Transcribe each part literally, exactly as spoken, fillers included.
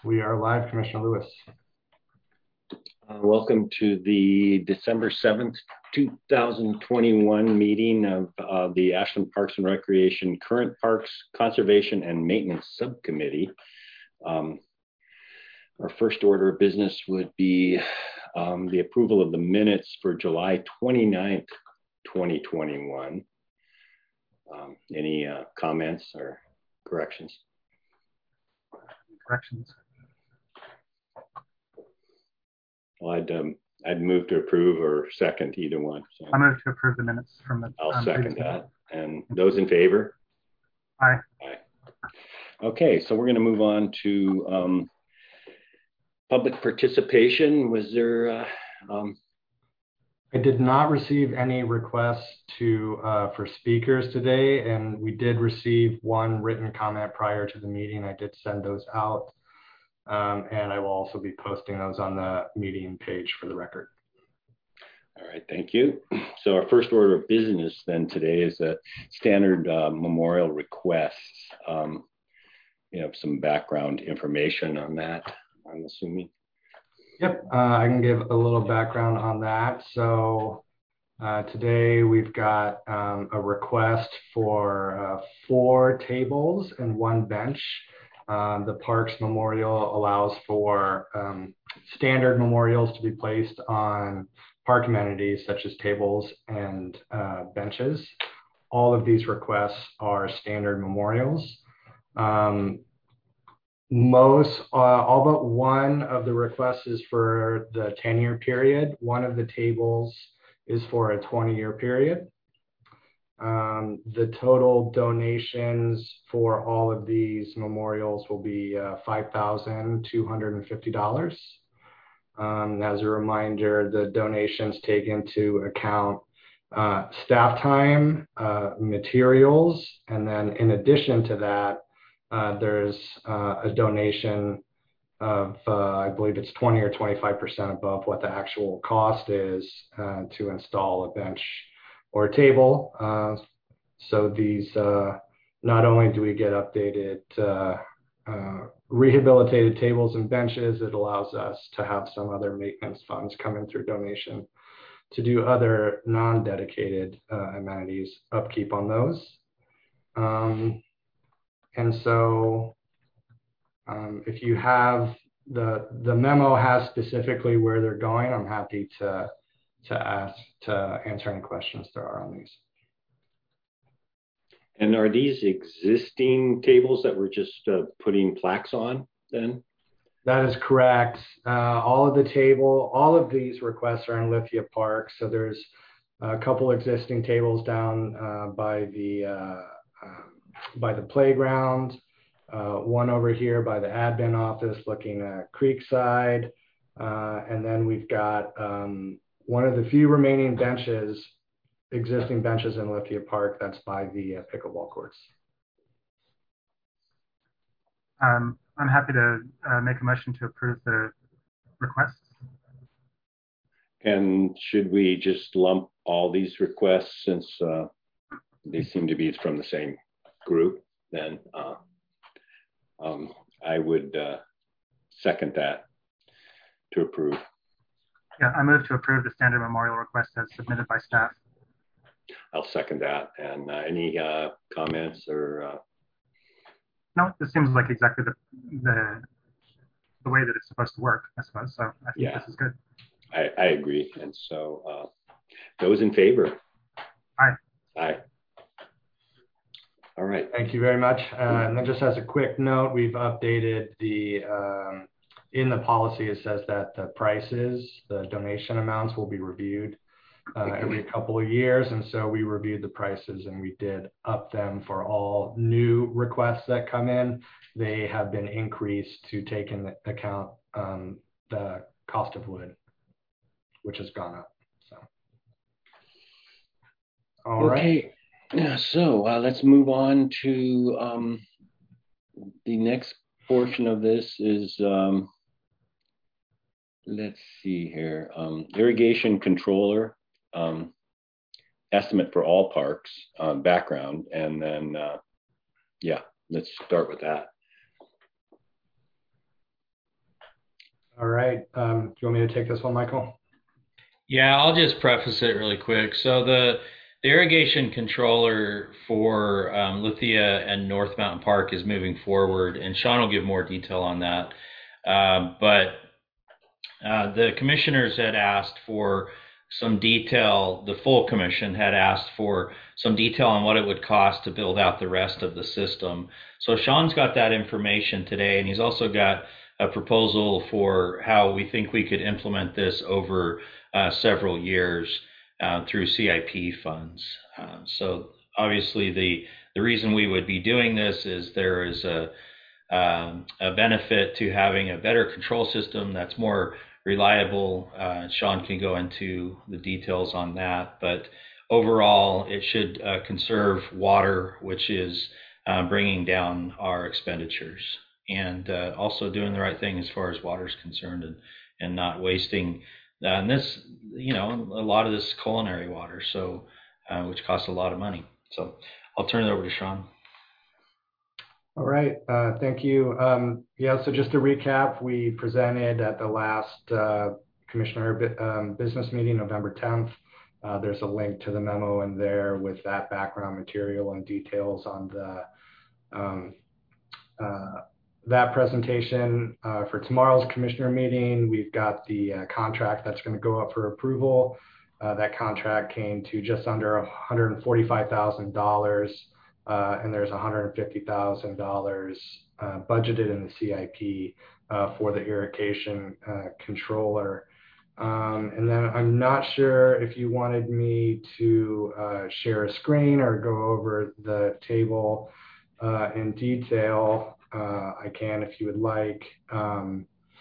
We are live, Commissioner Lewis. Uh, welcome to the December seventh, two thousand twenty-one meeting of uh, the Ashland Parks and Recreation Current Parks Conservation and Maintenance Subcommittee. Um, our first order of business would be um, the approval of the minutes for July twenty-ninth, twenty twenty-one. Um, any uh, comments or corrections? Corrections. Well, I'd, um, I'd move to approve or second either one. So. I move to approve the minutes from the. I'll um, second that. And those in favor? Aye. Aye. Okay, so we're going to move on to um, public participation. Was there? Uh, um... I did not receive any requests to uh, for speakers today, and we did receive one written comment prior to the meeting. I did send those out. Um, and I will also be posting those on the meeting page for the record. All right, thank you. So our first order of business then today is a standard uh, memorial request. Um, you have some background information on that, I'm assuming. Yep, uh, I can give a little background on that. So uh, today we've got um, a request for uh, four tables and one bench. Um, the Parks Memorial allows for um, standard memorials to be placed on park amenities such as tables and uh, benches. All of these requests are standard memorials. Um, most, uh, all but one of the requests is for the ten year period. One of the tables is for a twenty year period. Um, the total donations for all of these memorials will be uh, five thousand two hundred fifty dollars. Um, as a reminder, the donations take into account uh, staff time, uh, materials, and then in addition to that, uh, there's uh, a donation of, uh, I believe it's twenty or twenty-five percent above what the actual cost is uh, to install a bench or a table. Uh, so these, uh, not only do we get updated uh, uh, rehabilitated tables and benches, it allows us to have some other maintenance funds coming through donation to do other non-dedicated uh, amenities, upkeep on those. Um, and so um, if you have, the, the memo has specifically where they're going, I'm happy to, to ask, to answer any questions there are on these. And are these existing tables that we're just uh, putting plaques on then? That is correct. Uh, all of the table, all of these requests are in Lithia Park. So there's a couple existing tables down uh, by the uh, uh, by the playground, uh, one over here by the admin office looking at Creekside, uh, and then we've got um, one of the few remaining benches, existing benches in Lithia Park, that's by the uh, pickleball courts. Um, I'm happy to uh, make a motion to approve the requests. And should we just lump all these requests since uh, they seem to be from the same group? Then uh, um, I would uh, second that to approve. Yeah, I move to approve the standard memorial request as submitted by staff. I'll second that. And uh, any uh, comments or? Uh... No, this seems like exactly the, the the way that it's supposed to work, I suppose. So I think yeah, this is good. I, I agree. And so uh, those in favor? Aye. Aye. All right. Thank you very much. Uh, and then just as a quick note, we've updated the, um, in the policy, it says that the prices, the donation amounts will be reviewed uh, every couple of years. And so we reviewed the prices and we did up them for all new requests that come in. They have been increased to take into account um, the cost of wood, which has gone up. So, all okay. right. Yeah, so uh, let's move on to um, the next portion of this is, um, let's see here, um, irrigation controller, um, estimate for all parks, uh, background, and then, uh, yeah, let's start with that. All right. Um, do you want me to take this one, Michael? Yeah, I'll just preface it really quick. So the the irrigation controller for um, Lithia and North Mountain Park is moving forward, and Sean will give more detail on that. Um, but uh, the commissioners had asked for some detail. The full commission had asked for some detail on what it would cost to build out the rest of the system. So Sean's got that information today, and he's also got a proposal for how we think we could implement this over uh, several years uh, through C I P funds. Uh, so obviously the the reason we would be doing this is there is a um, a benefit to having a better control system that's more reliable. Uh, Sean can go into the details on that, but overall, it should uh, conserve water, which is uh, bringing down our expenditures, and uh, also doing the right thing as far as water is concerned, and and not wasting. Uh, and this, you know, a lot of this is culinary water, so uh, which costs a lot of money. So I'll turn it over to Sean. All right, uh, thank you. Um, yeah, so just to recap, we presented at the last uh, Commissioner um, business meeting, November tenth. Uh, there's a link to the memo in there with that background material and details on the um, uh, that presentation. Uh, for tomorrow's Commissioner meeting, we've got the uh, contract that's going to go up for approval. Uh, that contract came to just under one hundred forty-five thousand dollars. Uh, and there's one hundred fifty thousand dollars uh, budgeted in the C I P uh, for the irrigation uh, controller. Um, and then I'm not sure if you wanted me to uh, share a screen or go over the table uh, in detail. Uh, I can if you would like. Um,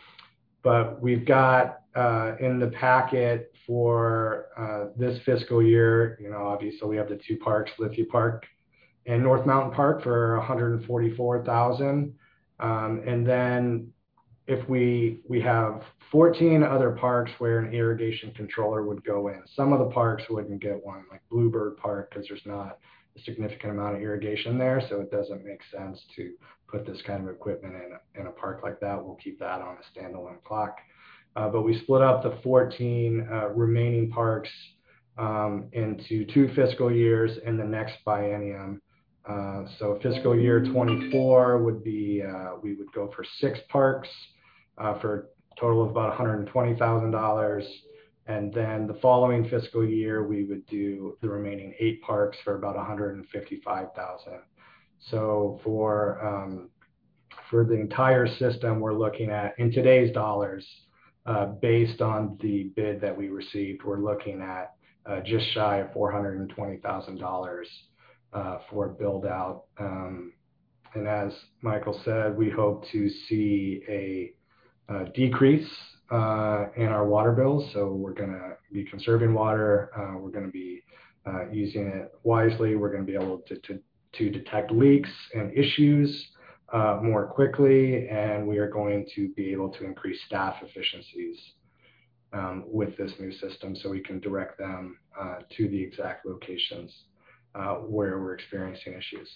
but we've got uh, in the packet for uh, this fiscal year, you know, obviously we have the two parks, Lithia Park and North Mountain Park for one hundred forty-four thousand dollars. Um, and then if we we have fourteen other parks where an irrigation controller would go in. Some of the parks wouldn't get one, like Bluebird Park, because there's not a significant amount of irrigation there, so it doesn't make sense to put this kind of equipment in a, in a park like that. We'll keep that on a standalone clock. Uh, but we split up the fourteen uh, remaining parks um, into two fiscal years in the next biennium. Uh, so fiscal year twenty-four would be, uh, we would go for six parks uh, for a total of about one hundred twenty thousand dollars. And then the following fiscal year, we would do the remaining eight parks for about one hundred fifty-five thousand dollars. So for, um, for the entire system, we're looking at, in today's dollars, uh, based on the bid that we received, we're looking at uh, just shy of four hundred twenty thousand dollars Uh, for build out. Um, and as Michael said, we hope to see a, a decrease uh, in our water bills. So we're going to be conserving water. Uh, we're going to be uh, using it wisely. We're going to be able to, to, to detect leaks and issues uh, more quickly. And we are going to be able to increase staff efficiencies um, with this new system so we can direct them uh, to the exact locations Uh, where we're experiencing issues.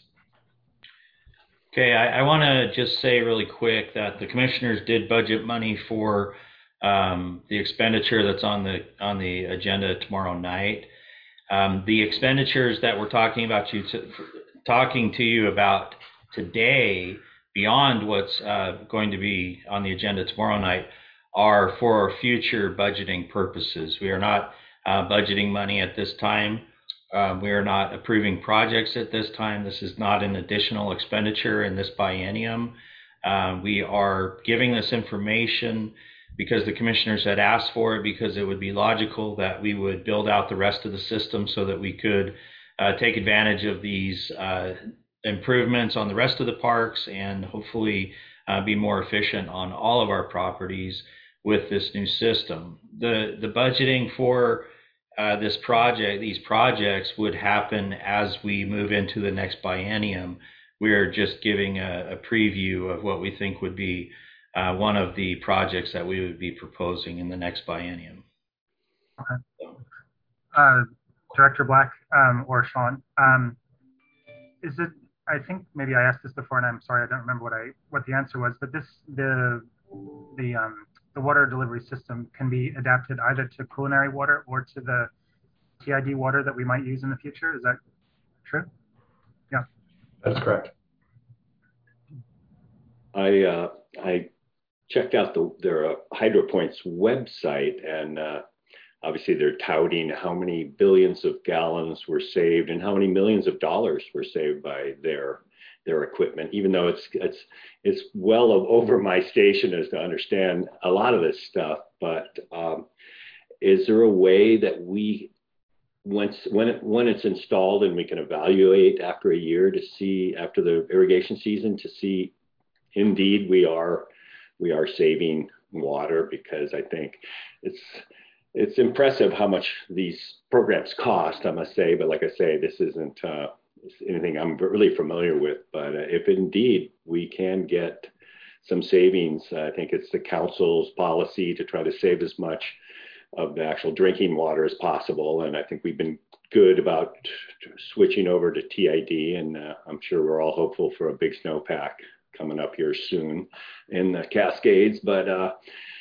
Okay, I, I want to just say really quick that the commissioners did budget money for um, the expenditure that's on the on the agenda tomorrow night. Um, the expenditures that we're talking about you to, talking to you about today, beyond what's uh, going to be on the agenda tomorrow night, are for future budgeting purposes. We are not uh, budgeting money at this time. Um, we are not approving projects at this time. This is not an additional expenditure in this biennium. Um, we are giving this information because the commissioners had asked for it, because it would be logical that we would build out the rest of the system so that we could uh, take advantage of these uh, improvements on the rest of the parks and hopefully uh, be more efficient on all of our properties with this new system. The, the budgeting for Uh, this project, these projects would happen as we move into the next biennium. We're just giving a, a preview of what we think would be uh, one of the projects that we would be proposing in the next biennium. Okay. So. Uh, Director Black um, or Sean, um, is it? I think maybe I asked this before, and I'm sorry I don't remember what I what the answer was. But this the the um, the water delivery system can be adapted either to culinary water or to the T I D water that we might use in the future. Is that true? Yeah. That's correct. I uh, I checked out the their uh, HydroPoint's website, and uh, obviously they're touting how many billions of gallons were saved and how many millions of dollars were saved by their their equipment. Even though it's it's it's well over my station as to understand a lot of this stuff, but um, is there a way that we once when it, when it's installed and we can evaluate after a year to see after the irrigation season to see indeed we are we are saving water? Because I think it's it's impressive how much these programs cost, I must say. But like I say, this isn't uh, anything I'm really familiar with. But uh, if indeed we can get some savings, I think it's the council's policy to try to save as much of the actual drinking water as possible. And I think we've been good about switching over to T I D, and uh, I'm sure we're all hopeful for a big snowpack coming up here soon in the Cascades. But uh,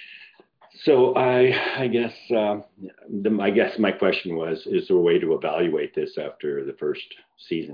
so I, I guess, uh, the, I guess my question was, is there a way to evaluate this after the first season?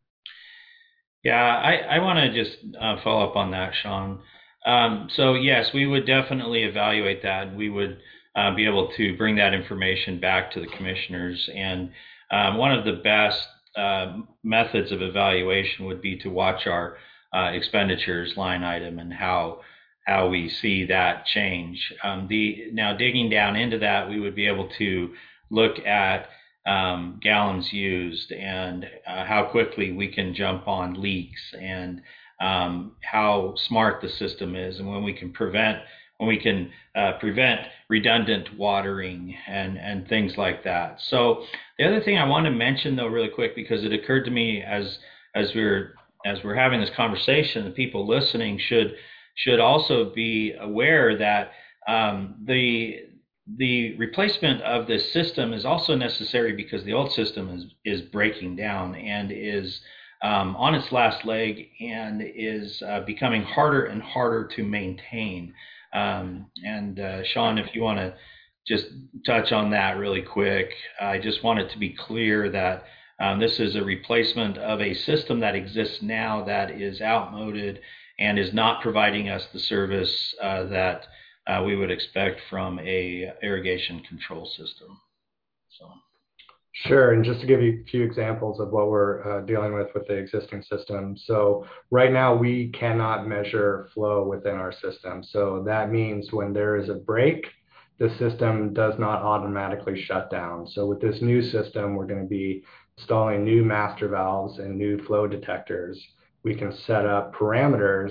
Yeah, I, I want to just uh, follow up on that, Sean. Um, so yes, we would definitely evaluate that. We would uh, be able to bring that information back to the commissioners. And um, one of the best uh, methods of evaluation would be to watch our uh, expenditures line item and how how we see that change. Um, the now digging down into that, we would be able to look at um, gallons used and uh, how quickly we can jump on leaks and um, how smart the system is, and when we can prevent when we can uh, prevent redundant watering and and things like that. So the other thing I want to mention though really quick, because it occurred to me as as we we're as we're having this conversation, the people listening should should also be aware that um, the the replacement of this system is also necessary because the old system is is breaking down and is um, on its last leg and is uh, becoming harder and harder to maintain. Um, and uh, Sean, if you want to just touch on that really quick, I just want it to be clear that um, this is a replacement of a system that exists now that is outmoded and is not providing us the service uh, that uh, we would expect from a irrigation control system. So. Sure, and just to give you a few examples of what we're uh, dealing with with the existing system. So right now we cannot measure flow within our system. So that means when there is a break, the system does not automatically shut down. So with this new system, we're going to be installing new master valves and new flow detectors. We can set up parameters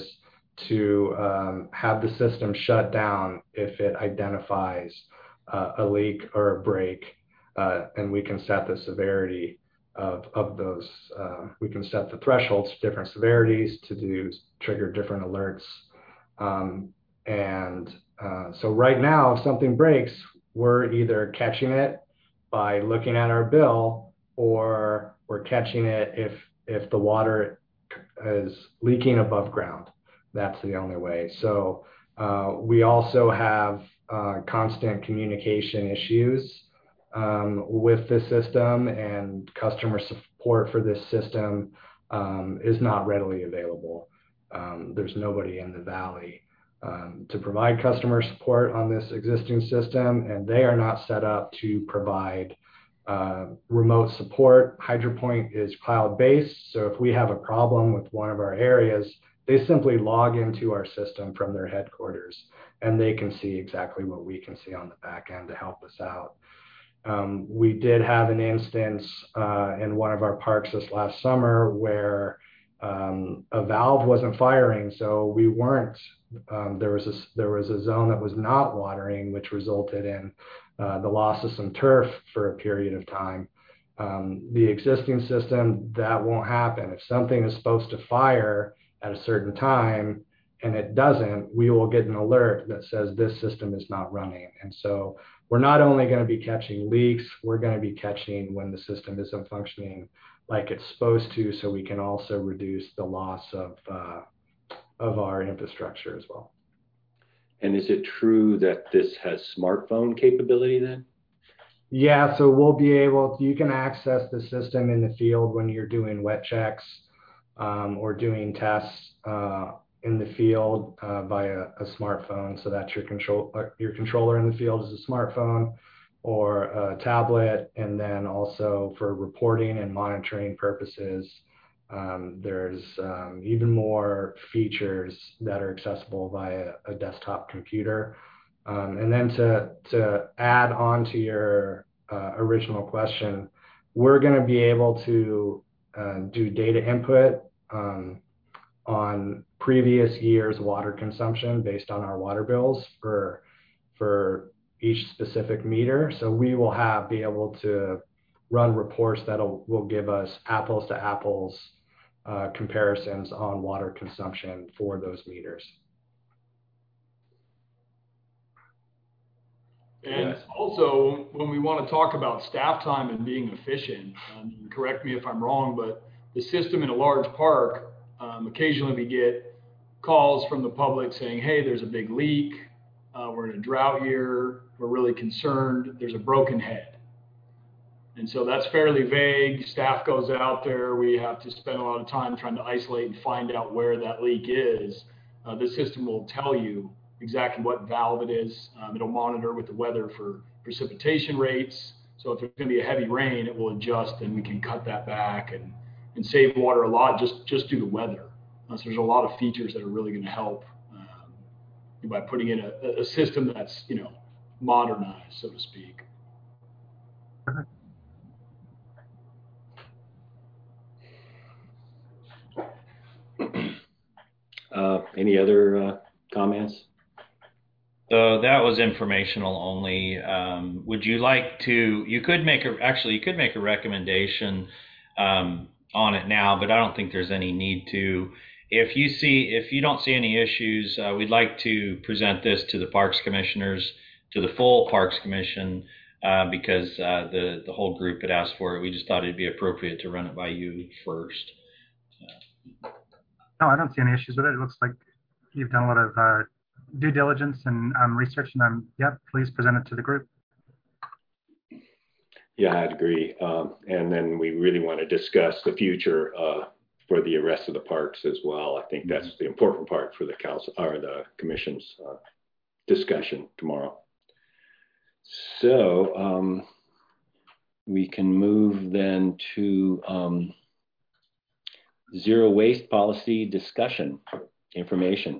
to um, have the system shut down if it identifies uh, a leak or a break. Uh, and we can set the severity of, of those. Uh, we can set the thresholds to different severities to do trigger different alerts. Um, and uh, so right now, if something breaks, we're either catching it by looking at our bill, or we're catching it if if the water is leaking above ground. That's the only way. So uh, we also have uh, constant communication issues Um, with this system, and customer support for this system um, is not readily available. Um, there's nobody in the valley um, to provide customer support on this existing system, and they are not set up to provide uh, remote support. HydroPoint is cloud-based, so if we have a problem with one of our areas, they simply log into our system from their headquarters, and they can see exactly what we can see on the back end to help us out. Um, we did have an instance uh, in one of our parks this last summer where um, a valve wasn't firing, so we weren't. Um, there was a there was a zone that was not watering, which resulted in uh, the loss of some turf for a period of time. Um, the existing system, that won't happen. If something is supposed to fire at a certain time and it doesn't, we will get an alert that says this system is not running. And so we're not only going to be catching leaks, we're going to be catching when the system isn't functioning like it's supposed to, so we can also reduce the loss of uh, of our infrastructure as well. And is it true that this has smartphone capability then? Yeah, so we'll be able, you can access the system in the field when you're doing wet checks um, or doing tests uh, in the field uh, via a smartphone. So that's your control, uh, your controller in the field is a smartphone or a tablet. And then also for reporting and monitoring purposes, um, there's um, even more features that are accessible via a desktop computer. Um, and then to, to add on to your uh, original question, we're going to be able to uh, do data input um, on previous year's water consumption based on our water bills for, for each specific meter. So we will have be able to run reports that will give us apples to apples uh, comparisons on water consumption for those meters. And Yes. also, when we want to talk about staff time and being efficient, um, correct me if I'm wrong, but the system in a large park, um, occasionally we get calls from the public saying, hey, there's a big leak, uh, we're in a drought year, we're really concerned, there's a broken head. And so that's fairly vague. Staff goes out there, we have to spend a lot of time trying to isolate and find out where that leak is. Uh, the system will tell you exactly what valve it is. Um, it'll monitor with the weather for precipitation rates. So if there's going to be a heavy rain, it will adjust and we can cut that back and, and save water a lot just, just due to weather. Uh, so there's a lot of features that are really going to help um, by putting in a, a system that's, you know, modernized, so to speak. Uh, any other uh, comments? So that was informational only. Um, would you like to, you could make a, actually you could make a recommendation um, on it now, but I don't think there's any need to. If you see, if you don't see any issues, uh, we'd like to present this to the Parks Commissioners, to the full Parks Commission, uh, because uh, the, the whole group had asked for it. We just thought it'd be appropriate to run it by you first. No, I don't see any issues with it. It looks like you've done a lot of uh, due diligence and um, research, and um, yeah, please present it to the group. Yeah, I'd agree. Um, and then we really want to discuss the future uh, for the rest of the parks as well. I think that's the important part for the council or the commission's uh, discussion tomorrow. So um, we can move then to um, zero waste policy discussion information.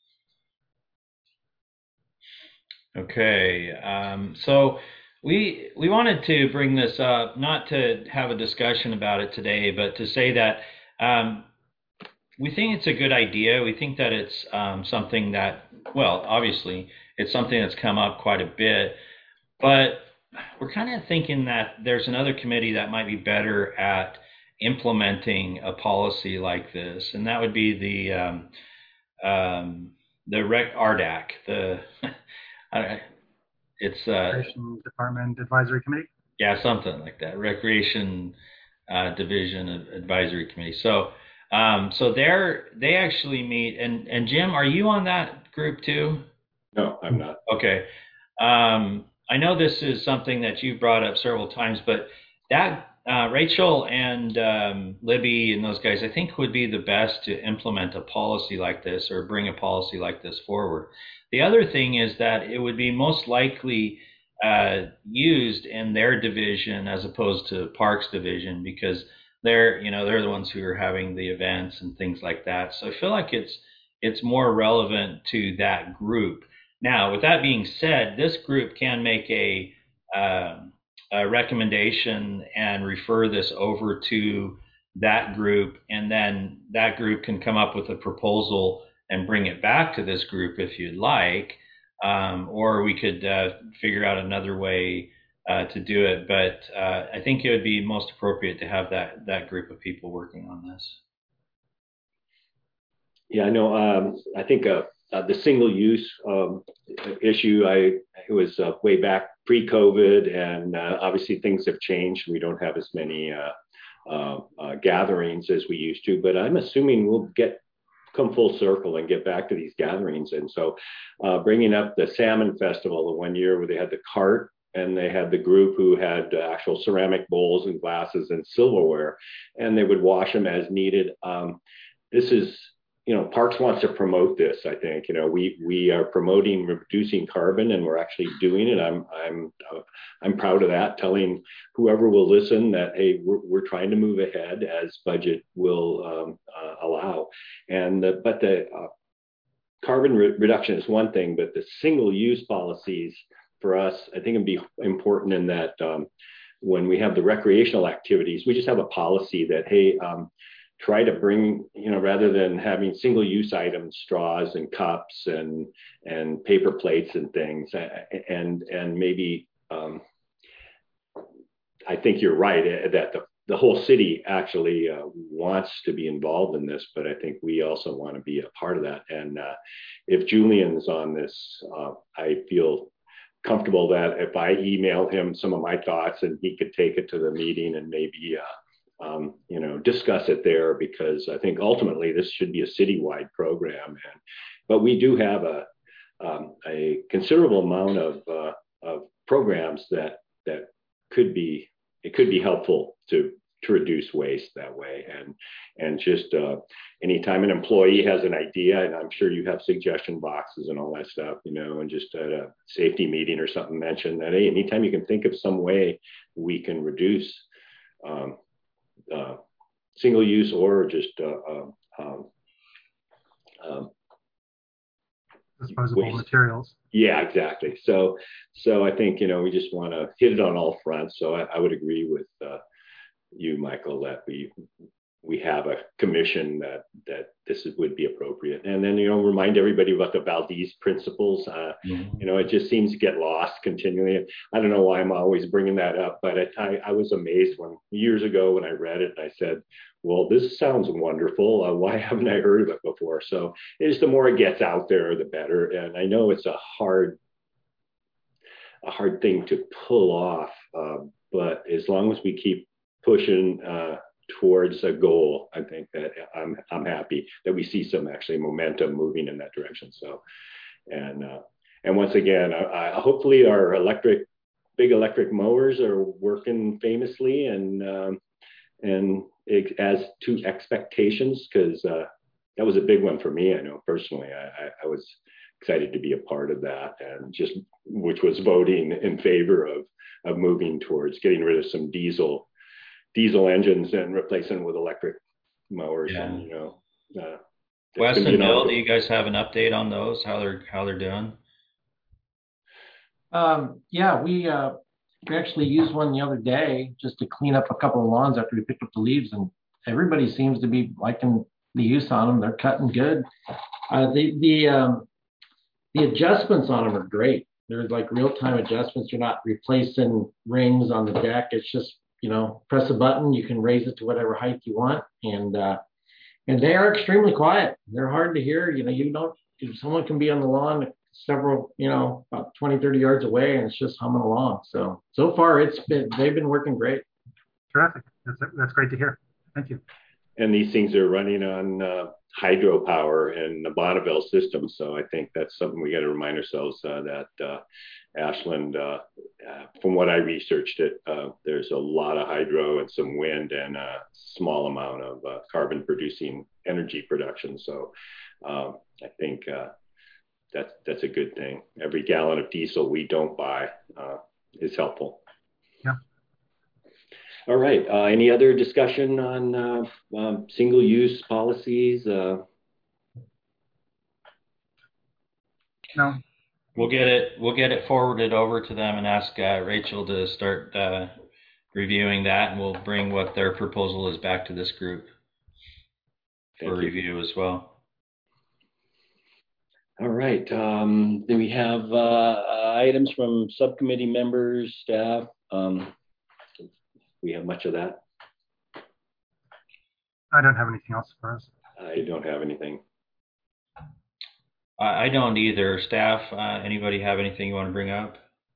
Okay, um, so we we wanted to bring this up, not to have a discussion about it today, but to say that um, we think it's a good idea. We think that it's um, something that, well, obviously, it's something that's come up quite a bit, but we're kind of thinking that there's another committee that might be better at implementing a policy like this, and that would be the um, um, the Rec R D A C, the I, it's uh, Recreation Department Advisory Committee. Yeah, something like that. Recreation uh, Division Advisory Committee. So, um, so they're they actually meet. And and Jim, are you on that group too? No, I'm not. Okay. Um, I know this is something that you brought up several times, but that uh, Rachel and um, Libby and those guys, I think, would be the best to implement a policy like this or bring a policy like this forward. The other thing is that it would be most likely uh, used in their division as opposed to Parks division, because they're, you know, they're the ones who are having the events and things like that. So I feel like it's it's more relevant to that group. Now, with that being said, this group can make a, uh, a recommendation and refer this over to that group, and then that group can come up with a proposal and bring it back to this group if you'd like, um, or we could uh, figure out another way uh, to do it. But uh, I think it would be most appropriate to have that that group of people working on this. Yeah, I know. Um, I think uh, uh, the single-use um, issue, I it was uh, way back pre-COVID, and uh, obviously things have changed. We don't have as many uh, uh, uh, gatherings as we used to, but I'm assuming we'll get come full circle and get back to these gatherings. And so uh, bringing up the Salmon Festival the one year where they had the cart and they had the group who had actual ceramic bowls and glasses and silverware, and they would wash them as needed. Um, this is, you know, Parks wants to promote this. I think, you know, we we are promoting reducing carbon, and we're actually doing it. I'm I'm uh, I'm proud of that. Telling whoever will listen that, hey, we're we're trying to move ahead as budget will um, uh, allow. And the, but the uh, carbon re- reduction is one thing, but the single use policies for us, I think, it'd be important in that um, when we have the recreational activities, we just have a policy that, hey. Um, try to bring, you know, rather than having single use items, straws and cups and and paper plates and things, and and maybe um, I think you're right that the, the whole city actually uh, wants to be involved in this, but I think we also want to be a part of that. And uh, if Julian's on this, uh, I feel comfortable that if I email him some of my thoughts and he could take it to the meeting and maybe uh, Um, you know, discuss it there, because I think ultimately this should be a citywide program. And but we do have a um, a considerable amount of uh, of programs that that could be it could be helpful to to reduce waste that way. And and just uh, anytime an employee has an idea, and I'm sure you have suggestion boxes and all that stuff, you know, and just at a safety meeting or something, mention that, hey, anytime you can think of some way we can reduce. Um, Uh, single use or just uh, uh, um, um, disposable waste. materials. Yeah, exactly. So, so I think, you know, we just want to hit it on all fronts. So I, I would agree with uh, you, Michael, that we we have a commission that that this is, would be appropriate. And then, you know, remind everybody about the Valdez principles. Uh, mm-hmm. You know, it just seems to get lost continually. I don't know why I'm always bringing that up, but I, I, I was amazed when years ago when I read it, and I said, well, this sounds wonderful. Uh, why haven't I heard of it before? So it's the more it gets out there, the better. And I know it's a hard, a hard thing to pull off, uh, but as long as we keep pushing, uh, towards a goal, I think that I'm I'm happy that we see some actually momentum moving in that direction. So, and uh, and once again, I, I, hopefully our electric, big electric mowers are working famously and um, and it, as to expectations, because uh, that was a big one for me. I know personally, I, I, I was excited to be a part of that, and just which was voting in favor of of moving towards getting rid of some diesel. diesel engines and replacing with electric mowers. Yeah. And, you know, uh, Wes and Bill, do you guys have an update on those? How they're how they're doing? Um, yeah, we uh, we actually used one the other day just to clean up a couple of lawns after we picked up the leaves, and everybody seems to be liking the use on them. They're cutting good. Uh, the the um, the adjustments on them are great. There's like real time adjustments. You're not replacing rings on the deck. It's just, you know, press a button, you can raise it to whatever height you want. And uh, and they are extremely quiet. They're hard to hear. You know, you don't, someone can be on the lawn several, you know, about twenty, thirty yards away, and it's just humming along. So, so far it's been, they've been working great. Terrific. That's, that's great to hear. Thank you. And these things are running on uh, hydropower and the Bonneville system. So I think that's something we got to remind ourselves uh, that uh, Ashland, uh, uh, from what I researched it, uh, there's a lot of hydro and some wind and a small amount of uh, carbon producing energy production. So um, I think uh, that's, that's a good thing. Every gallon of diesel we don't buy uh, is helpful. Yeah. All right. Uh, any other discussion on uh, um, single-use policies? Uh... No. We'll get it. We'll get it forwarded over to them and ask uh, Rachel to start uh, reviewing that, and we'll bring what their proposal is back to this group Thank for you. review as well. All right. Um, then we have uh, items from subcommittee members, staff. Um, we have much of that. I don't have anything else for us. I don't have anything. I don't either. Staff, uh, anybody have anything you want to bring up?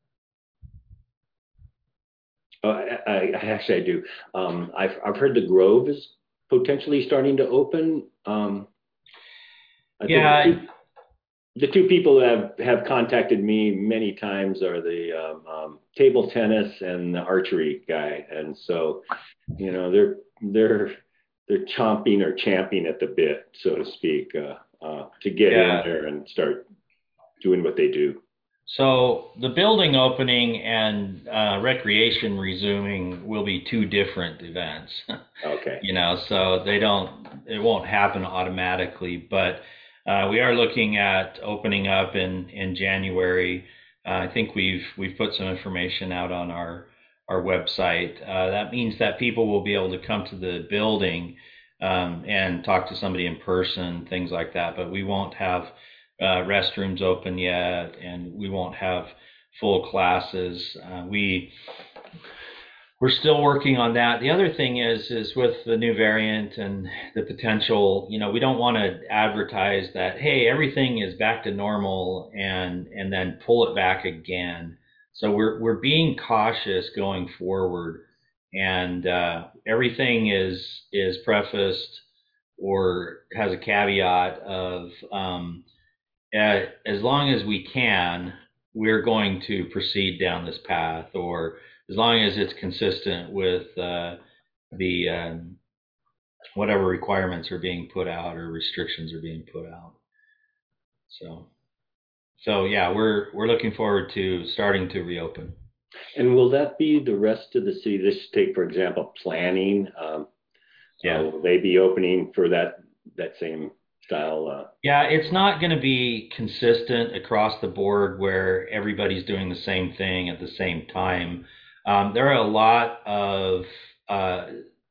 Oh, I, I actually I do. Um, I've I've heard the Grove is potentially starting to open. Um, I Yeah. think the two, the two people that have, have contacted me many times are the um, um, table tennis and the archery guy. And so, you know, they're, they're, they're chomping or champing at the bit, so to speak, uh, uh, to get Yeah. in there and start doing what they do. So the building opening and uh, recreation resuming will be two different events. Okay. You know, so they don't, it won't happen automatically, but uh, we are looking at opening up in in January. Uh, I think we've we've put some information out on our our website. Uh, that means that people will be able to come to the building um, and talk to somebody in person, things like that. But we won't have uh, restrooms open yet, and we won't have full classes. Uh, we we're still working on that. The other thing is is with the new variant and the potential, you know, we don't want to advertise that, hey, everything is back to normal and and then pull it back again. So we're we're being cautious going forward, and uh, everything is is prefaced or has a caveat of um, uh, as long as we can, we're going to proceed down this path, or as long as it's consistent with uh, the um, whatever requirements are being put out or restrictions are being put out. So, so yeah, we're we're looking forward to starting to reopen. And will that be the rest of the city? This take, for example, planning. Um, Yeah. uh, will they be opening for that that same style? Uh, Yeah, it's not going to be consistent across the board where everybody's doing the same thing at the same time. Um, there are a lot of uh,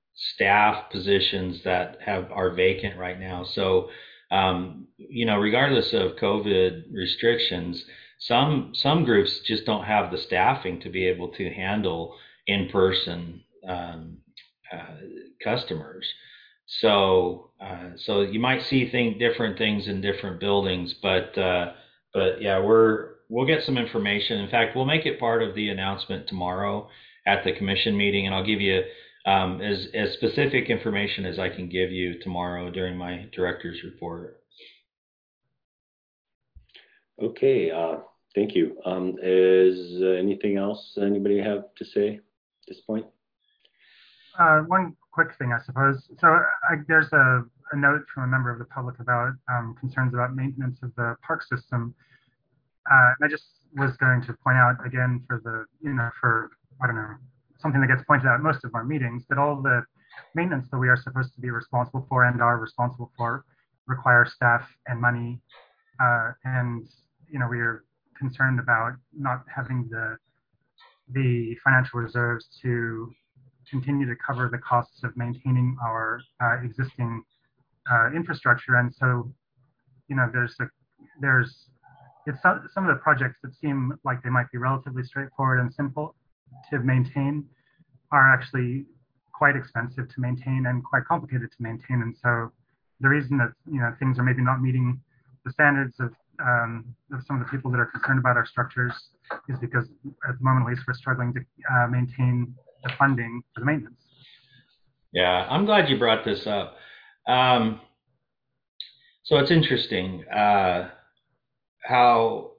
staff positions that have are vacant right now. So, um, you know, regardless of COVID restrictions, some some groups just don't have the staffing to be able to handle in-person um, uh, customers. So, uh, so you might see think different things in different buildings, but uh, but yeah, we're we'll get some information. In fact, we'll make it part of the announcement tomorrow at the commission meeting, and I'll give you um, as as specific information as I can give you tomorrow during my director's report. okay, uh, thank you. Um, is uh, anything else anybody have to say at this point? Uh, one quick thing, I suppose. So I, there's a, a note from a member of the public about um, concerns about maintenance of the park system. Uh, I just was going to point out again for the, you know, for, I don't know, something that gets pointed out at most of our meetings, that all the maintenance that we are supposed to be responsible for and are responsible for require staff and money. Uh, and, you know, we are concerned about not having the, the financial reserves to continue to cover the costs of maintaining our uh, existing uh, infrastructure. And so, you know, there's a, there's, it's some, some of the projects that seem like they might be relatively straightforward and simple to maintain are actually quite expensive to maintain and quite complicated to maintain. And so the reason that, you know, things are maybe not meeting the standards of, um, of some of the people that are concerned about our structures is because at the moment, at least, we're struggling to uh, maintain the funding for the maintenance. Yeah, I'm glad you brought this up. Um, so it's interesting uh, how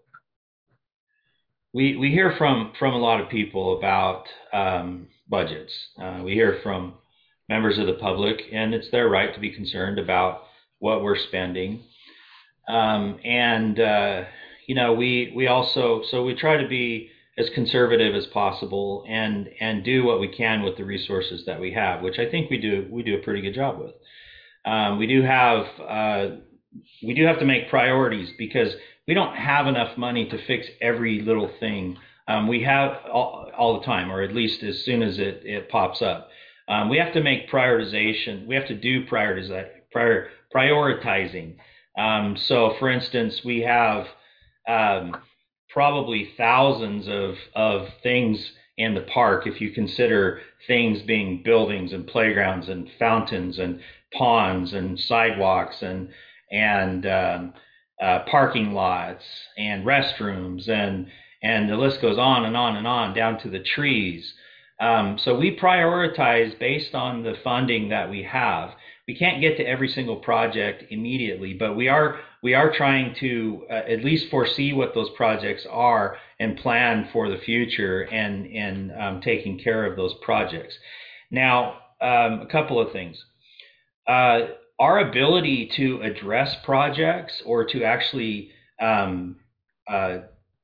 we we hear from from a lot of people about um, budgets. Uh, we hear from members of the public, and it's their right to be concerned about what we're spending. Um, and uh, you know, we we also so we try to be as conservative as possible and and do what we can with the resources that we have, which I think we do we do a pretty good job with. Um, we do have uh, we do have to make priorities because we don't have enough money to fix every little thing. Um, we have all, all the time, or at least as soon as it, it pops up. Um, we have to make prioritization. We have to do prioritize, prior, prioritizing. Um, so, for instance, we have um, probably thousands of, of things in the park if you consider things being buildings and playgrounds and fountains and ponds and sidewalks and and um, uh, parking lots and restrooms and and the list goes on and on and on down to the trees. Um, so we prioritize based on the funding that we have. we can't get to every single project immediately, but we are we are trying to uh, at least foresee what those projects are and plan for the future and and um, taking care of those projects. Now, um, a couple of things. Uh, our ability to address projects or to actually um, uh,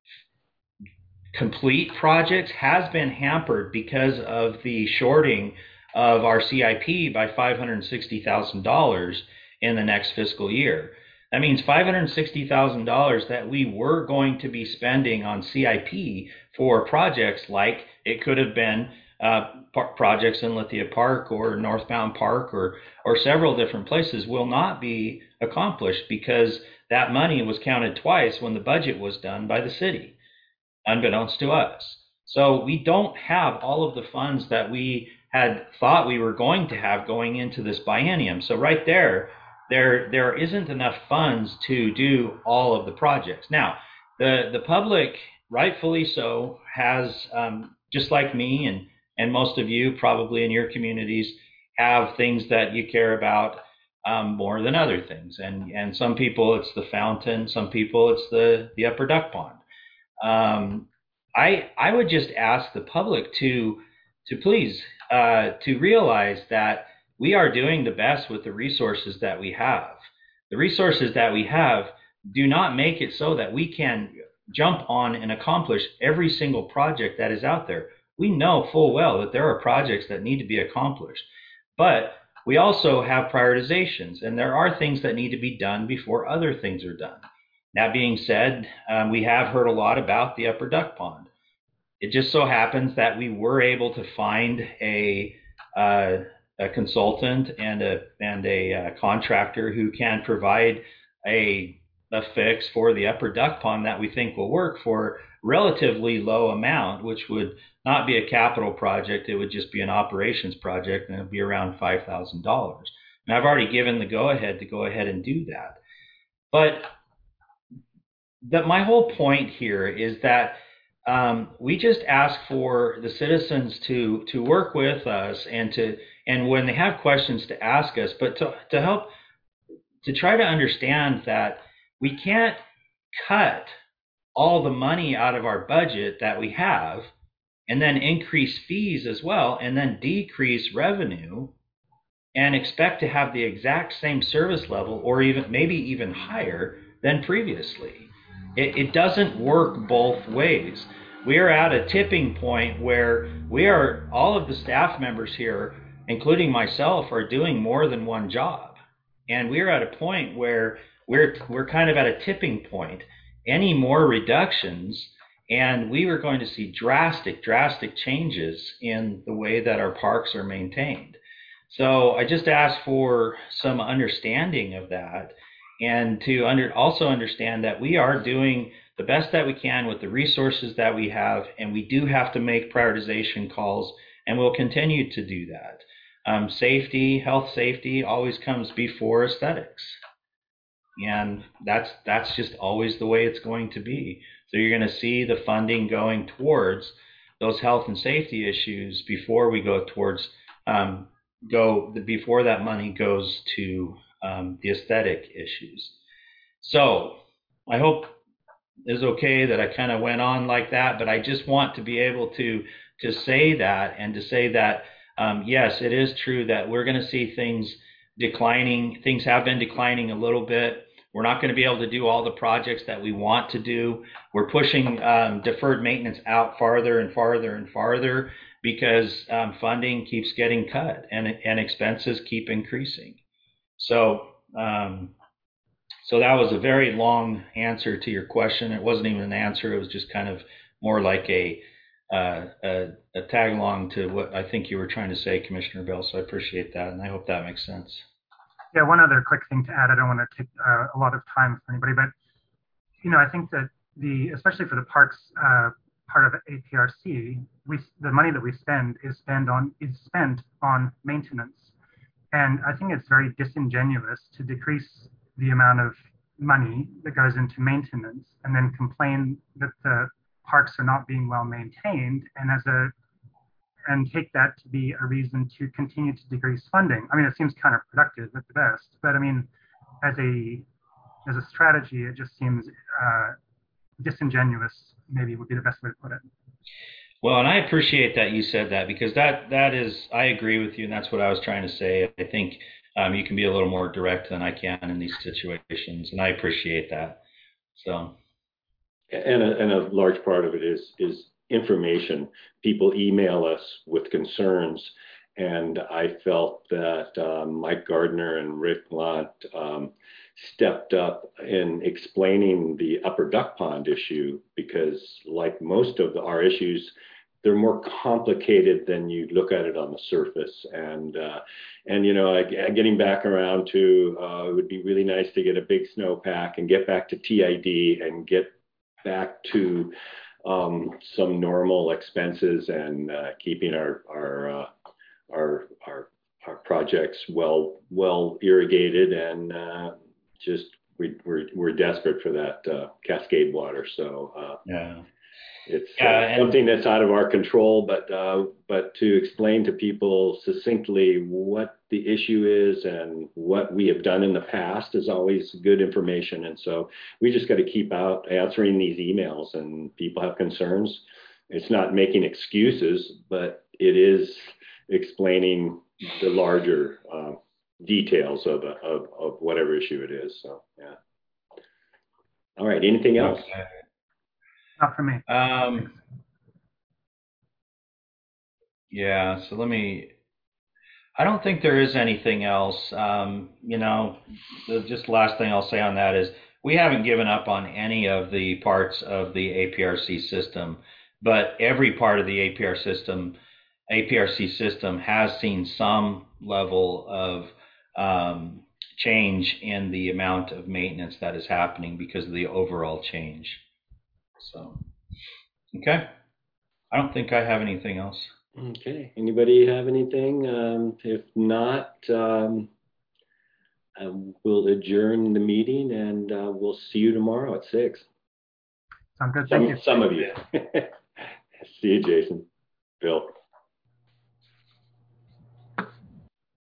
complete projects has been hampered because of the shorting of our C I P by five hundred sixty thousand dollars in the next fiscal year. That means five hundred sixty thousand dollars that we were going to be spending on C I P for projects like it could have been uh, projects in Lithia Park or Northbound Park or, or several different places will not be accomplished because that money was counted twice when the budget was done by the city, unbeknownst to us. So we don't have all of the funds that we had thought we were going to have going into this biennium. So right there, there, there isn't enough funds to do all of the projects. Now, the, the public, rightfully so, has, um, just like me and, and most of you probably in your communities, have things that you care about um, more than other things. And, and some people, it's the fountain. Some people, it's the, the upper duck pond. Um, I I would just ask the public to to please uh, to realize that we are doing the best with the resources that we have. The resources that we have do not make it so that we can jump on and accomplish every single project that is out there. We know full well that there are projects that need to be accomplished, but we also have prioritizations, and there are things that need to be done before other things are done. That being said, um, we have heard a lot about the upper duck pond. It just so happens that we were able to find a, uh, a consultant and a and a uh, contractor who can provide a a fix for the upper duck pond that we think will work for relatively low amount, which would not be a capital project. It would just be an operations project, and it would be around five thousand dollars. And I've already given the go-ahead to go ahead and do that. But that my whole point here is that um, we just ask for the citizens to to work with us and to and when they have questions to ask us, but to to help to try to understand that we can't cut all the money out of our budget that we have and then increase fees as well and then decrease revenue and expect to have the exact same service level or even maybe even higher than previously. It, it doesn't work both ways. We are at a tipping point where we are, all of the staff members here, including myself, are doing more than one job. And we're at a point where we're, we're kind of at a tipping point. Any more reductions, and we were going to see drastic, drastic changes in the way that our parks are maintained. So I just ask for some understanding of that, and to under, also understand that we are doing the best that we can with the resources that we have, and we do have to make prioritization calls, and we'll continue to do that. Um, safety, health safety always comes before aesthetics. And that's that's just always the way it's going to be. So you're going to see the funding going towards those health and safety issues before we go towards um, go before that money goes to um, the aesthetic issues. So I hope it's okay that I kind of went on like that, but I just want to be able to to say that and to say that um, yes, it is true that we're going to see things declining. Things have been declining a little bit. We're not going to be able to do all the projects that we want to do. We're pushing um, deferred maintenance out farther and farther and farther because um, funding keeps getting cut and, and expenses keep increasing. So, um, so that was a very long answer to your question. It wasn't even an answer. It was just kind of more like a, uh, a, a tag along to what I think you were trying to say, Commissioner Bell. So I appreciate that, and I hope that makes sense. Yeah, one other quick thing to add. I don't want to take uh, a lot of time for anybody, but you know, I think that the, especially for the parks uh, part of A P R C, we the money that we spend is spent on is spent on maintenance, and I think it's very disingenuous to decrease the amount of money that goes into maintenance and then complain that the parks are not being well maintained. And as a and take that to be a reason to continue to decrease funding. I mean, it seems counterproductive at the best, but I mean, as a as a strategy, it just seems uh, disingenuous, maybe would be the best way to put it. Well, and I appreciate that you said that, because that that is, I agree with you, and that's what I was trying to say. I think um, you can be a little more direct than I can in these situations, and I appreciate that. So, and a, and a large part of it is is information. People email us with concerns, and I felt that uh, Mike Gardner and Rick Lunt um, stepped up in explaining the Upper Duck Pond issue, because like most of the, our issues, they're more complicated than you look at it on the surface. And, uh, and you know, I, getting back around to, uh, it would be really nice to get a big snowpack and get back to T I D and get back to um, some normal expenses and uh, keeping our, our, uh, our, our, our projects well, well irrigated, and uh, just we, we're we're desperate for that uh, Cascade water. So uh, yeah, it's yeah, uh, and something that's out of our control. But uh, but to explain to people succinctly what the issue is and what we have done in the past is always good information. And so we just got to keep out answering these emails, and people have concerns. It's not making excuses, but it is explaining the larger uh, details of, of of whatever issue it is. So yeah. All right. Anything else? okay. Not for me. Um, yeah. So let me. I don't think there is anything else. Um, you know, the just last thing I'll say on that is we haven't given up on any of the parts of the A P R C system, but every part of the A P R system, A P R C system has seen some level of um, change in the amount of maintenance that is happening because of the overall change. So, okay. I don't think I have anything else. Okay. Anybody have anything? Um, if not, um, I will adjourn the meeting, and uh, we'll see you tomorrow at six. Sounds good. Thank Some, you. some of you. See you, Jason. Bill.